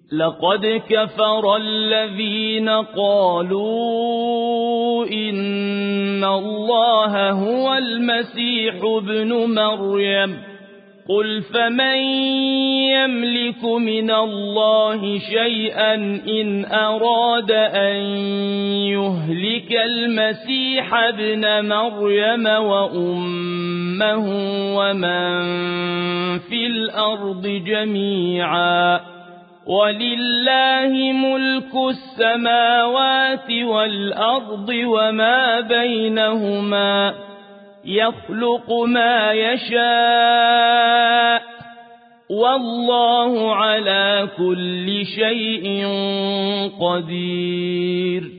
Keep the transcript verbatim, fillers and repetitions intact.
لقد كفر الذين قالوا إن الله هو المسيح ابن مريم قل فمن يملك من الله شيئا إن أراد أن يهلك المسيح ابن مريم وأمه ومن في الأرض جميعا ولله ملك السماوات والأرض وما بينهما يخلق ما يشاء والله على كل شيء قدير